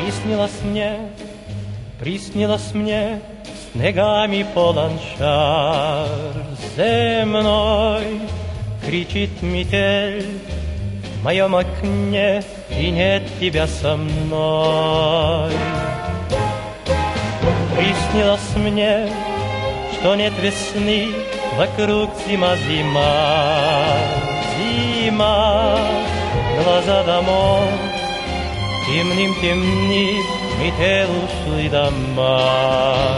Приснилось мне, снегами полон шар земной, кричит метель в моем окне, и нет тебя со мной. Приснилось мне, что нет весны, вокруг зима, глаза домов темны, метель ушли дома.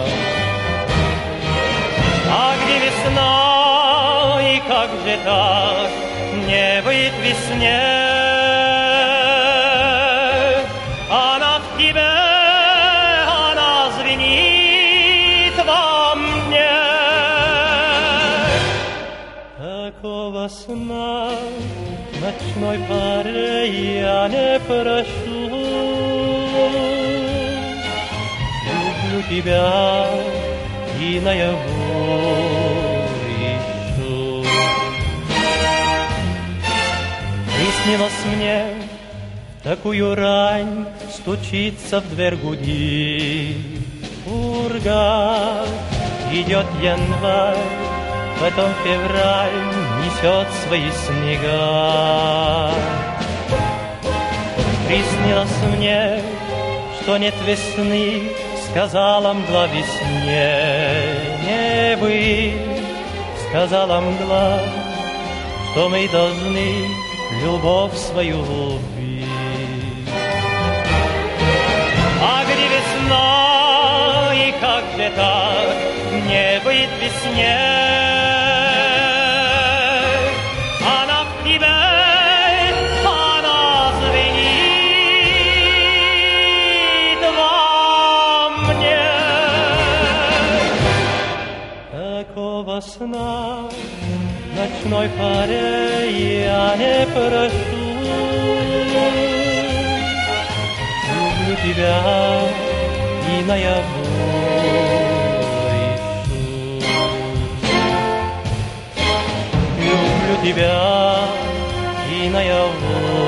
А где весна, и как же так не быть весне? Она в тебе, она звенит во мне. Такого сна ночной паре я не прошу. Люблю тебя и наяву ищу. Приснилось мне, в такую рань стучится в дверь, гудит пурга. Идет январь, потом февраль несет свои снега. Приснилось мне, что нет весны, сказала мгла весне не быть. Сказала мгла, что мы должны любовь свою любить. А где весна, и как же так не быть весне? Она в тебе, она звенит во мне. Такого сна ночной паре я не прошу. Люблю тебя и наяву ищу. Люблю тебя и наяву